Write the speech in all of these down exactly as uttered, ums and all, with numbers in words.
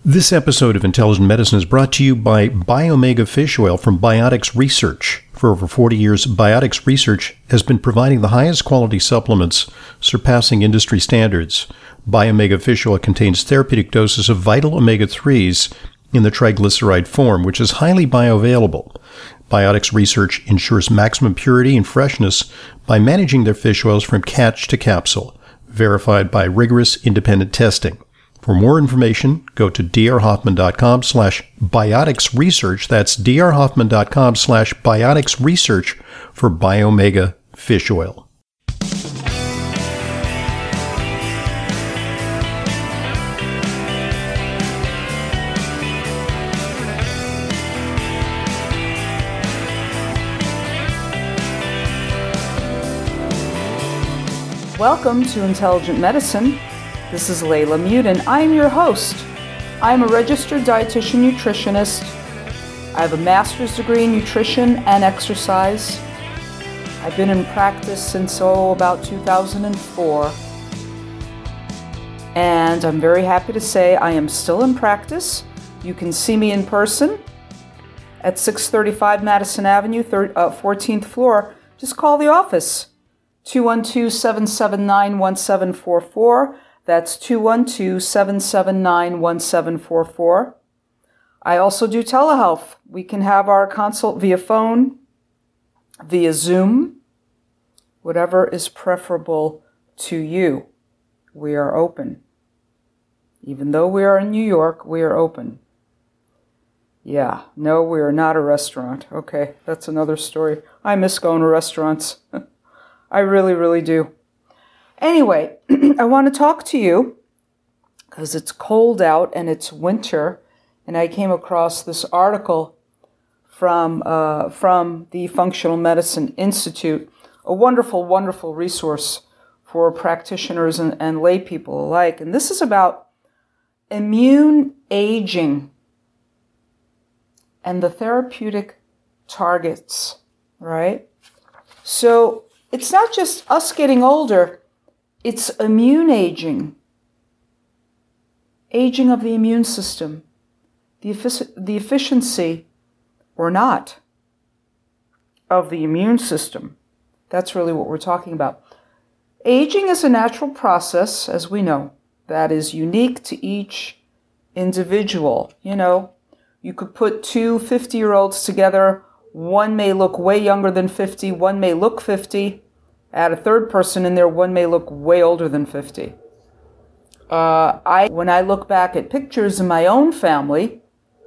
This episode of Intelligent Medicine is brought to you by Biomega Fish Oil from Biotics Research. For over forty years, Biotics Research has been providing the highest quality supplements, surpassing industry standards. Biomega Fish Oil contains therapeutic doses of vital omega threes in the triglyceride form, which is highly bioavailable. Biotics Research ensures maximum purity and freshness by managing their fish oils from catch to capsule, verified by rigorous independent testing. For more information, go to drhoffman.com slash biotics research. That's drhoffman.com slash biotics research for Biomega Fish Oil. Welcome to Intelligent Medicine. This is Layla Muden. I am your host. I am a registered dietitian nutritionist. I have a master's degree in nutrition and exercise. I've been in practice since, oh, about two thousand four. And I'm very happy to say I am still in practice. You can see me in person at six thirty-five Madison Avenue, fourteenth floor. Just call the office, two one two, seven seven nine, one seven four four. That's two one two, seven seven nine, one seven four four. I also do telehealth. We can have our consult via phone, via Zoom, whatever is preferable to you. We are open. Even though we are in New York, we are open. Yeah, no, we are not a restaurant. Okay, that's another story. I miss going to restaurants. I really, really do. Anyway, I want to talk to you because it's cold out and it's winter, and I came across this article from uh, from the Functional Medicine Institute, a wonderful, wonderful resource for practitioners and, and lay people alike. And this is about immune aging and the therapeutic targets, right? So it's not just us getting older. It's immune aging, aging of the immune system, the, effic- the efficiency or not of the immune system. That's really what we're talking about. Aging is a natural process, as we know, that is unique to each individual. You know, you could put two fifty-year-olds together. One may look way younger than fifty, one may look fifty. Add a third person in there, one may look way older than fifty. Uh, I, when I look back at pictures in my own family,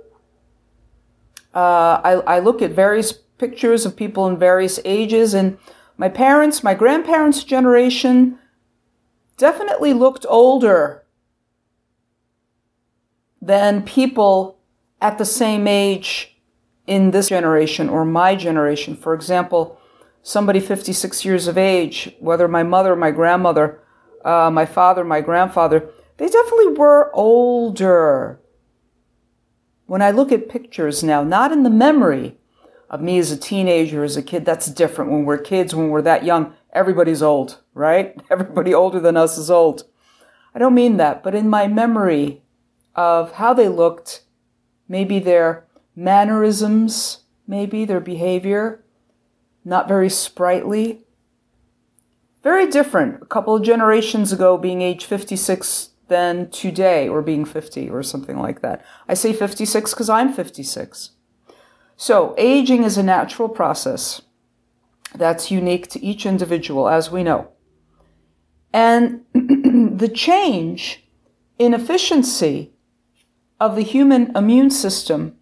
uh, I, I look at various pictures of people in various ages, and my parents, my grandparents' generation definitely looked older than people at the same age in this generation or my generation. For example, somebody fifty-six years of age, whether my mother, my grandmother, uh, my father, my grandfather, they definitely were older. When I look at pictures now, not in the memory of me as a teenager, as a kid, that's different. When we're kids, when we're that young, everybody's old, right? Everybody older than us is old. I don't mean that, but in my memory of how they looked, maybe their mannerisms, maybe their behavior, not very sprightly. Very different a couple of generations ago being age fifty-six than today, or being fifty or something like that. I say fifty-six because I'm fifty-six. So aging is a natural process that's unique to each individual, as we know. And the change in efficiency of the human immune system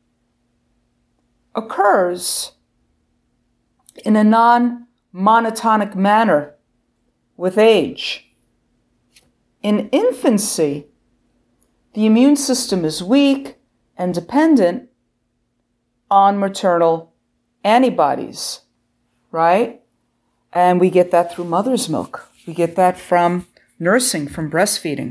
occurs in a non-monotonic manner with age. In infancy, the immune system is weak and dependent on maternal antibodies, right? And we get that through mother's milk. We get that from nursing, from breastfeeding.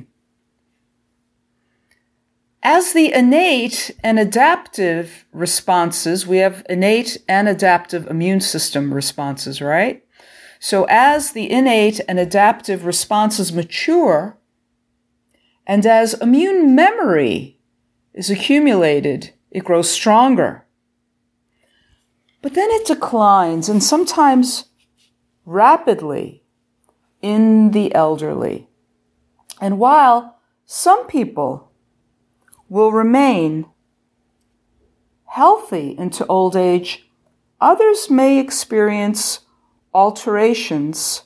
As the innate and adaptive responses, we have innate and adaptive immune system responses, right? So as the innate and adaptive responses mature, and as immune memory is accumulated, it grows stronger. But then it declines, and sometimes rapidly, in the elderly. And while some people will remain healthy into old age, others may experience alterations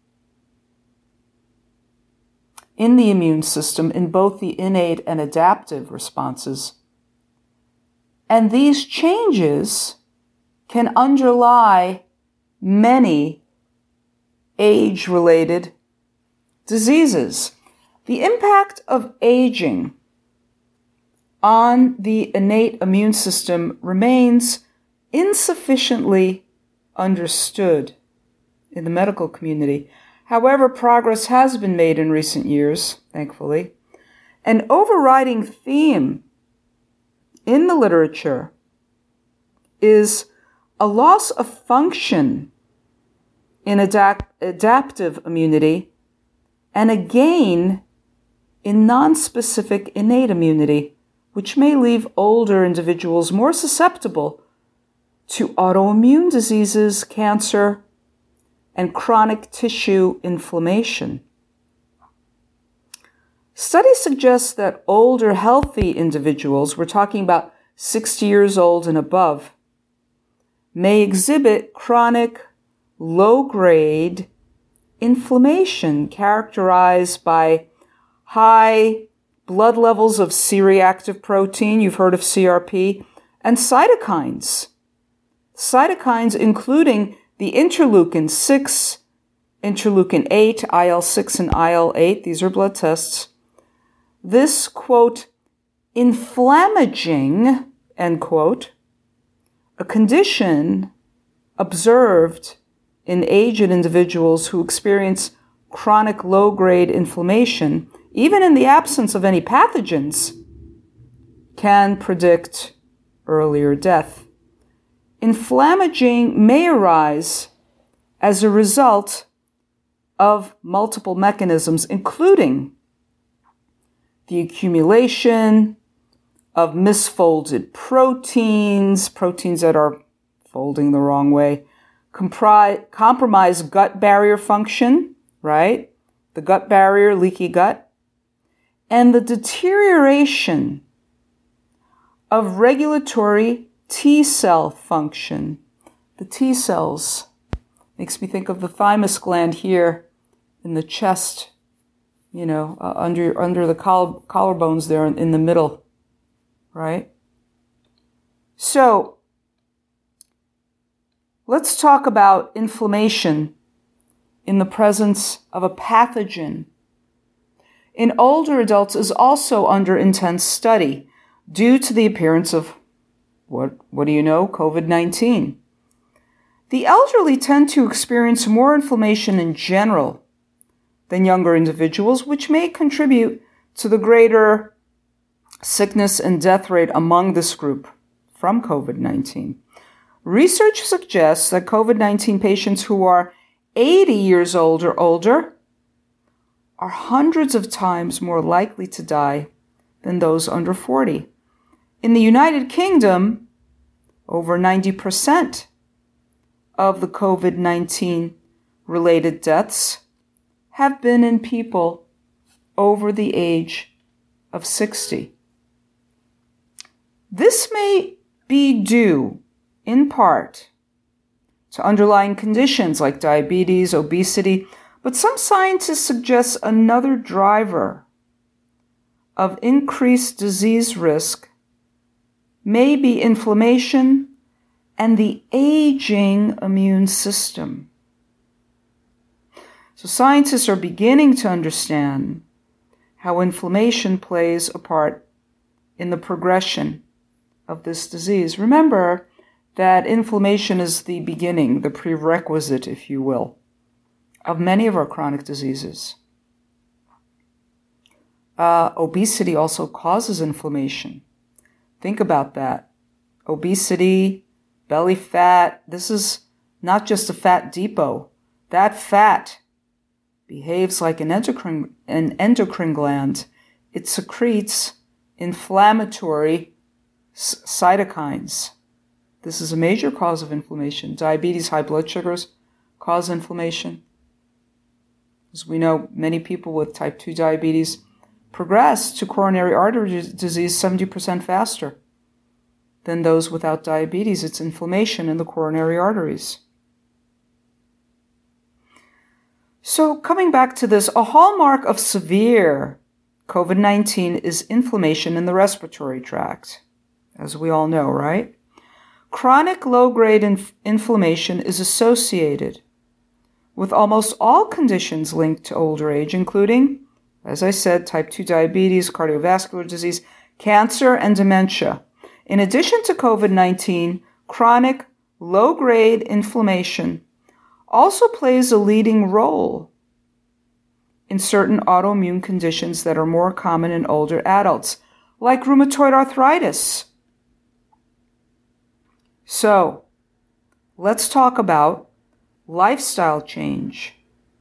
in the immune system in both the innate and adaptive responses. And these changes can underlie many age-related diseases. The impact of aging on the innate immune system remains insufficiently understood in the medical community. However, progress has been made in recent years, thankfully. An overriding theme in the literature is a loss of function in adapt- adaptive immunity and a gain in nonspecific innate immunity, which may leave older individuals more susceptible to autoimmune diseases, cancer, and chronic tissue inflammation. Studies suggest that older, healthy individuals, we're talking about sixty years old and above, may exhibit chronic, low-grade inflammation characterized by high blood levels of C-reactive protein, you've heard of C R P, and cytokines. Cytokines including the interleukin six, interleukin eight, I L six and I L eight, these are blood tests. This, quote, inflammaging, end quote, a condition observed in aged individuals who experience chronic low-grade inflammation, even in the absence of any pathogens, can predict earlier death. Inflammaging may arise as a result of multiple mechanisms, including the accumulation of misfolded proteins, proteins that are folding the wrong way, compri- compromise gut barrier function, right? The gut barrier, leaky gut, and the deterioration of regulatory T cell function. The T cells makes me think of the thymus gland here in the chest, you know, uh, under under the coll- collarbones there in, in the middle, right? So let's talk about inflammation in the presence of a pathogen in older adults is also under intense study due to the appearance of, what, what do you know, COVID nineteen. The elderly tend to experience more inflammation in general than younger individuals, which may contribute to the greater sickness and death rate among this group from COVID nineteen. Research suggests that COVID nineteen patients who are eighty years old or older are hundreds of times more likely to die than those under forty. In the United Kingdom, over ninety percent of the COVID nineteen related deaths have been in people over the age of sixty. This may be due, in part, to underlying conditions like diabetes, obesity, but some scientists suggest another driver of increased disease risk may be inflammation and the aging immune system. So scientists are beginning to understand how inflammation plays a part in the progression of this disease. Remember that inflammation is the beginning, the prerequisite, if you will, of many of our chronic diseases. Uh, obesity also causes inflammation. Think about that. Obesity, belly fat, this is not just a fat depot. That fat behaves like an endocrine, an endocrine gland. It secretes inflammatory c- cytokines. This is a major cause of inflammation. Diabetes, high blood sugars cause inflammation. As we know, many people with type two diabetes progress to coronary artery disease seventy percent faster than those without diabetes. It's inflammation in the coronary arteries. So coming back to this, a hallmark of severe COVID nineteen is inflammation in the respiratory tract, as we all know, right? Chronic low-grade inf- inflammation is associated with almost all conditions linked to older age, including, as I said, type two diabetes, cardiovascular disease, cancer, and dementia. In addition to COVID nineteen, chronic low-grade inflammation also plays a leading role in certain autoimmune conditions that are more common in older adults, like rheumatoid arthritis. So, let's talk about lifestyle change.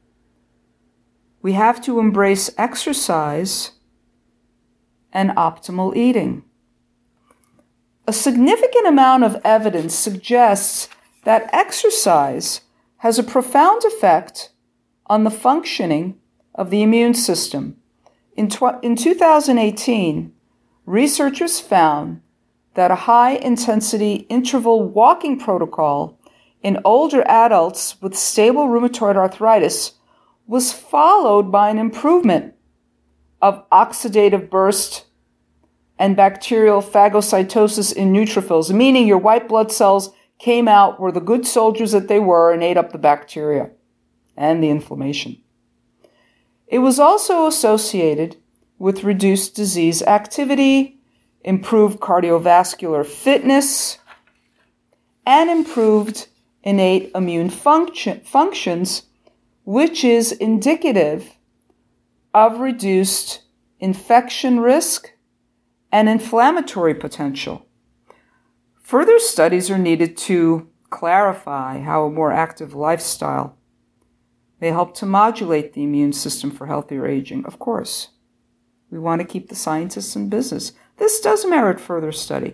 We have to embrace exercise and optimal eating. A significant amount of evidence suggests that exercise has a profound effect on the functioning of the immune system. In, tw- in two thousand eighteen, researchers found that a high-intensity interval walking protocol in older adults with stable rheumatoid arthritis was followed by an improvement of oxidative burst and bacterial phagocytosis in neutrophils, meaning your white blood cells came out, were the good soldiers that they were, and ate up the bacteria and the inflammation. It was also associated with reduced disease activity, improved cardiovascular fitness, and improved innate immune function, functions, which is indicative of reduced infection risk and inflammatory potential. Further studies are needed to clarify how a more active lifestyle may help to modulate the immune system for healthier aging. Of course, we want to keep the scientists in business. This does merit further study.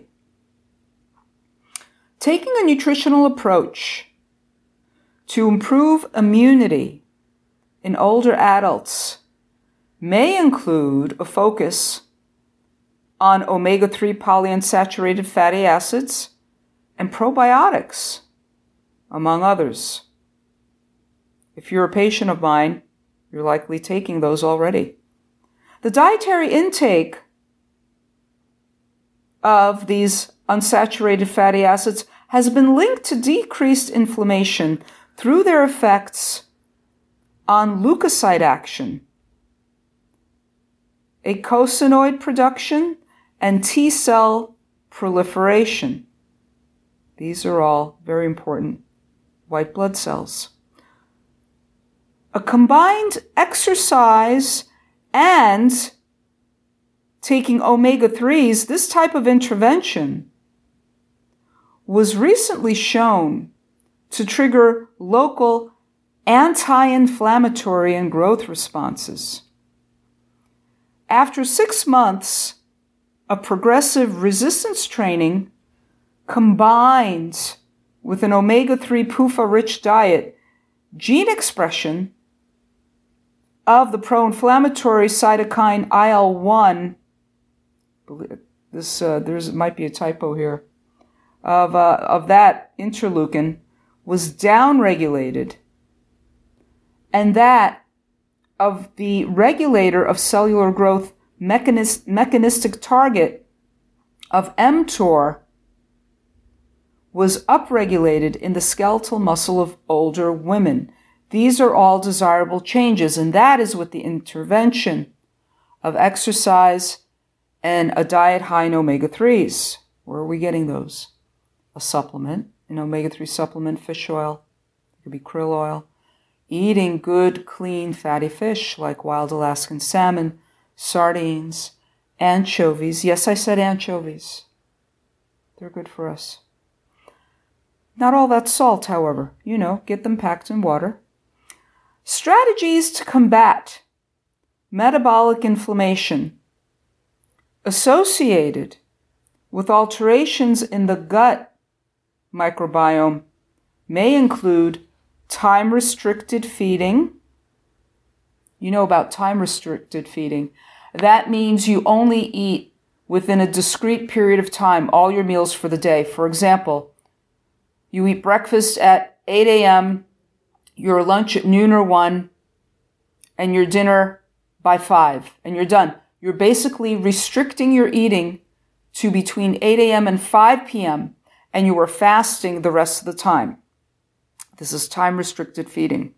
Taking a nutritional approach to improve immunity in older adults may include a focus on omega three polyunsaturated fatty acids and probiotics, among others. If you're a patient of mine, you're likely taking those already. The dietary intake of these unsaturated fatty acids has been linked to decreased inflammation through their effects on leukocyte action, eicosanoid production, and T-cell proliferation. These are all very important white blood cells. A combined exercise and taking omega threes, this type of intervention was recently shown to trigger local anti-inflammatory and growth responses. After six months of progressive resistance training combined with an omega three P U F A-rich diet, gene expression of the pro-inflammatory cytokine I L one, this uh, there's might be a typo here, of uh, of that interleukin was downregulated, and that of the regulator of cellular growth mechanis- mechanistic target of mTOR was upregulated in the skeletal muscle of older women. These are all desirable changes, and that is with the intervention of exercise and a diet high in omega threes. Where are we getting those? A supplement, an omega three supplement, fish oil, it could be krill oil. Eating good, clean, fatty fish like wild Alaskan salmon, sardines, anchovies. Yes, I said anchovies. They're good for us. Not all that salt, however. You know, get them packed in water. Strategies to combat metabolic inflammation Associated with alterations in the gut microbiome may include time-restricted feeding. You know about time-restricted feeding. That means you only eat within a discrete period of time all your meals for the day. For example, you eat breakfast at eight a.m., your lunch at noon or one, and your dinner by five, and you're done. You're basically restricting your eating to between eight a.m. and five p.m., and you are fasting the rest of the time. This is time-restricted feeding.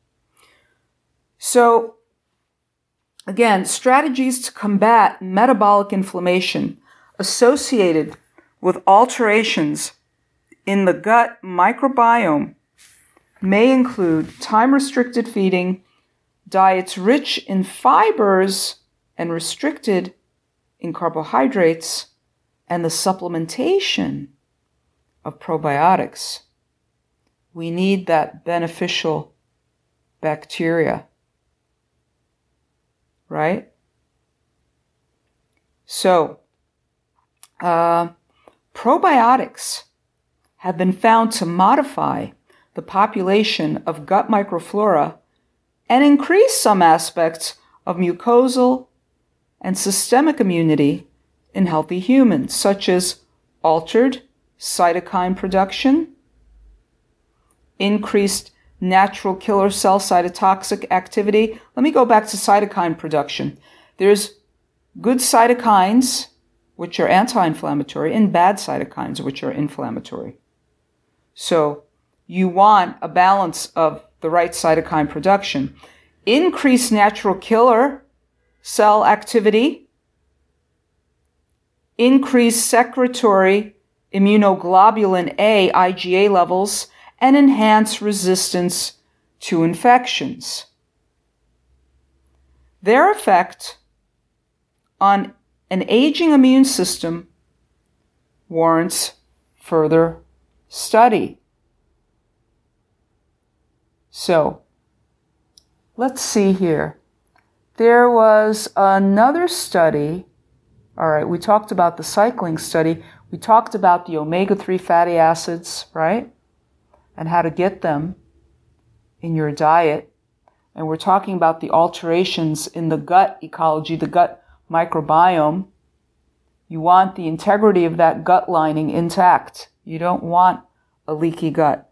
So, again, strategies to combat metabolic inflammation associated with alterations in the gut microbiome may include time-restricted feeding, diets rich in fibers and restricted in carbohydrates, and the supplementation of probiotics. We need that beneficial bacteria, right? So, uh, probiotics have been found to modify the population of gut microflora and increase some aspects of mucosal and systemic immunity in healthy humans, such as altered cytokine production, increased natural killer cell cytotoxic activity. Let me go back to cytokine production. There's good cytokines, which are anti-inflammatory, and bad cytokines, which are inflammatory. So you want a balance of the right cytokine production. Increased natural killer cell activity, increased secretory immunoglobulin A, I G A levels, and enhance resistance to infections. Their effect on an aging immune system warrants further study. So, let's see here. There was another study. All right, we talked about the cycling study. We talked about the omega three fatty acids, right? And how to get them in your diet. And we're talking about the alterations in the gut ecology, the gut microbiome. You want the integrity of that gut lining intact. You don't want a leaky gut.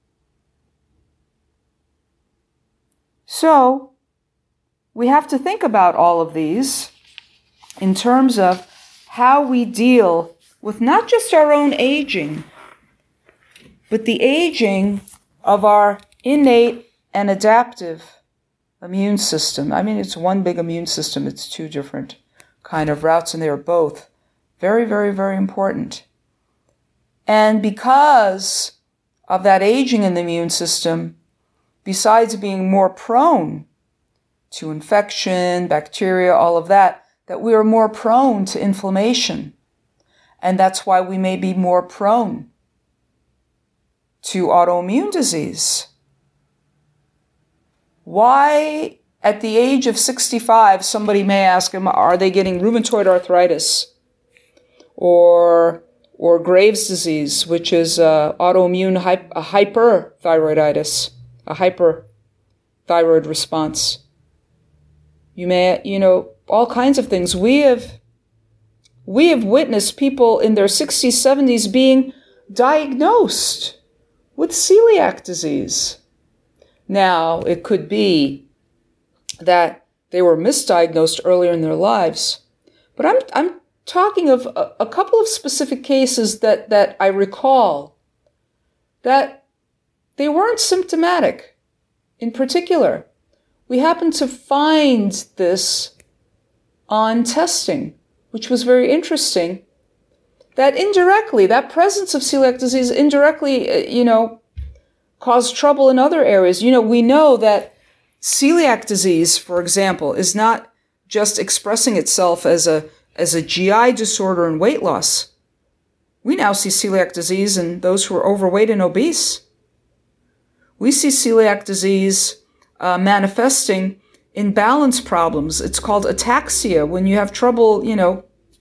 So, we have to think about all of these in terms of how we deal with not just our own aging, but the aging of our innate and adaptive immune system. I mean, it's one big immune system. It's two different kind of routes, and they are both very, very, very important. And because of that aging in the immune system, besides being more prone to infection, bacteria, all of that, that we are more prone to inflammation. And that's why we may be more prone to autoimmune disease. Why, at the age of sixty-five, somebody may ask them, are they getting rheumatoid arthritis or or Graves' disease, which is uh, autoimmune hy- a hyperthyroiditis, a hyperthyroid response? You may, you know, all kinds of things. We have, we have witnessed people in their sixties, seventies being diagnosed with celiac disease. Now, it could be that they were misdiagnosed earlier in their lives, but I'm I'm talking of a, a couple of specific cases that, that I recall that they weren't symptomatic. In particular, we happened to find this on testing, which was very interesting, that indirectly, that presence of celiac disease indirectly, you know, caused trouble in other areas. You know, we know that celiac disease, for example, is not just expressing itself as a as a G I disorder and weight loss. We now see celiac disease in those who are overweight and obese. We see celiac disease uh, manifesting in balance problems. It's called ataxia, when you have trouble, you know,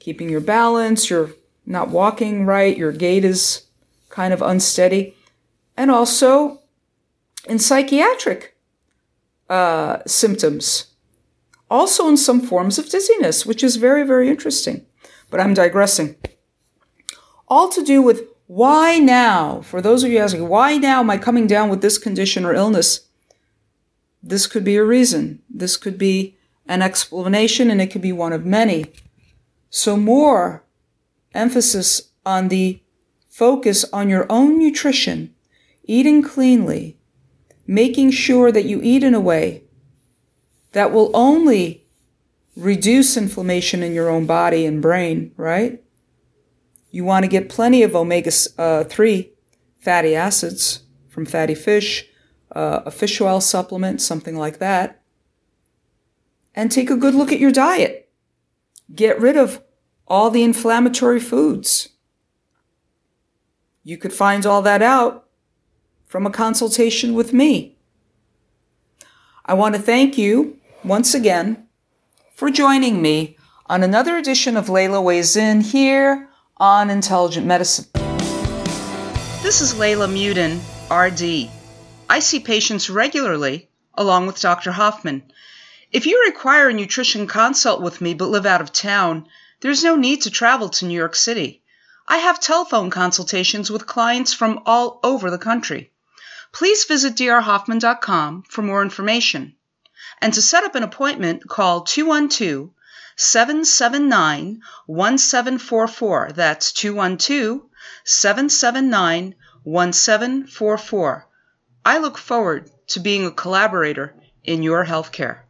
keeping your balance, you're not walking right, your gait is kind of unsteady, and also in psychiatric uh, symptoms, also in some forms of dizziness, which is very, very interesting. But I'm digressing. All to do with why now? For those of you asking, why now am I coming down with this condition or illness? This could be a reason. This could be an explanation, and it could be one of many. So more emphasis on the focus on your own nutrition, eating cleanly, making sure that you eat in a way that will only reduce inflammation in your own body and brain, right? You want to get plenty of omega three fatty acids from fatty fish, uh, a fish oil supplement, something like that. And take a good look at your diet. Get rid of all the inflammatory foods. You could find all that out from a consultation with me. I want to thank you once again for joining me on another edition of Layla Weighs In here on Intelligent Medicine. This is Layla Mudin, R D. I see patients regularly, along with Doctor Hoffman. If you require a nutrition consult with me but live out of town, there's no need to travel to New York City. I have telephone consultations with clients from all over the country. Please visit d r hoffman dot com for more information. And to set up an appointment, call two one two, seven seven nine, one seven four four. That's two one two, seven seven nine, one seven four four. I look forward to being a collaborator in your healthcare.